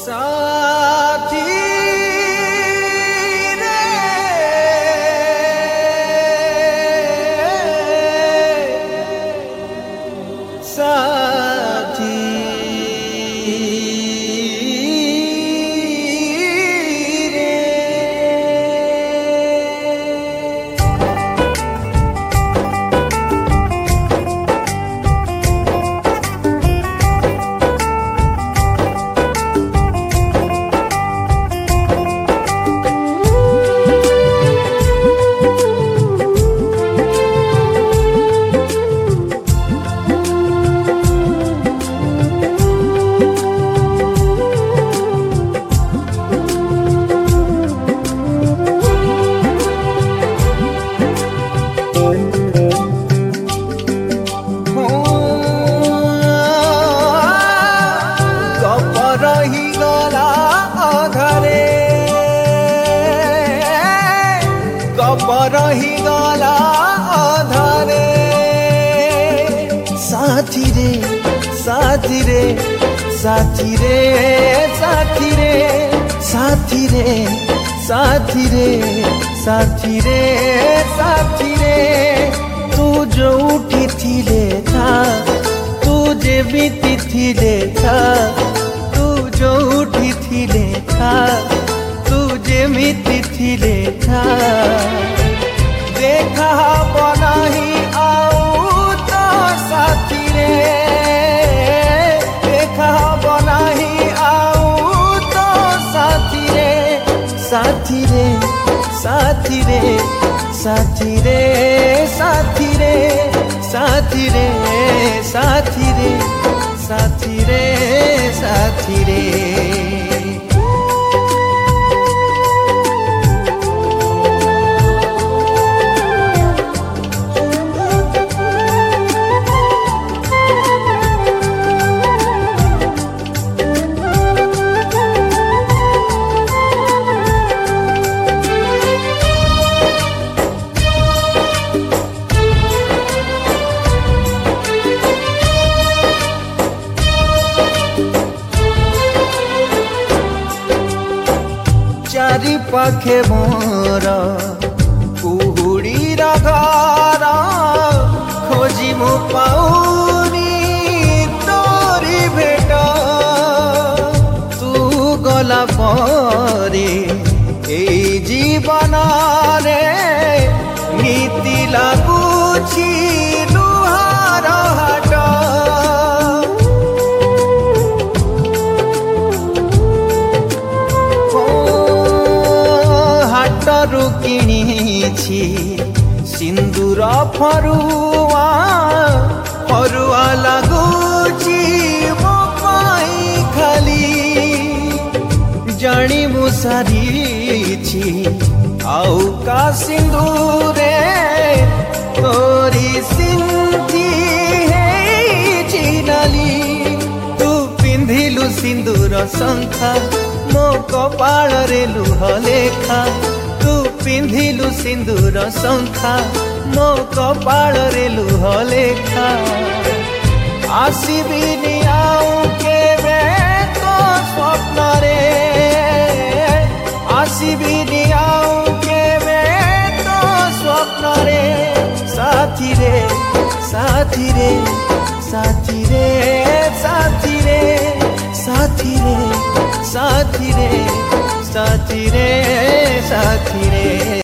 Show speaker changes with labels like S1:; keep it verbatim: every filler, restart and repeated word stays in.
S1: साथी रे साथी रही गला अधारे साथी रे साथी रे साथी रे साथी रे साथी रे साथी रे साथी रे साथी रे तू जो उठी थिले था तू जे बीती थिले था तू जो उठी थिले था तू जे बीती थिले था देखा बनाही आऊ तो साथी रे देखा बनाही आऊ तो साथी रे साथी रे साथी रे साथी रे साथी रे साथी रे साथी रे साथी रे साथी रे चारि पाखे मोर कुहुड़ी घर खोजी मु पाऊनी तोरी भेट तू गला परे एई जीवन रे नीति लागुछि लुहार हाट हाटरू किणिछि सिंदूर फरुआ फरुआ लागुछि मो पाई खाली जानी मु सारिछि आउ का सिंदूरे तोरी सिंधी है चिनाली तू पिंधिलु सिंदूर शंखा मो कपाल रे लुह लेखा तू पिंधिलु सिंदूर शंखा मो कपाल रे लुह लेखा आसीबिनी आऊ केबे तो स्वप्न रे आसीबिनी आऊ केबे तो स्वप्न रे साथी रे साथी रे साथी रे साथी रे साथी रे साथी रे साथी रे साथी रे।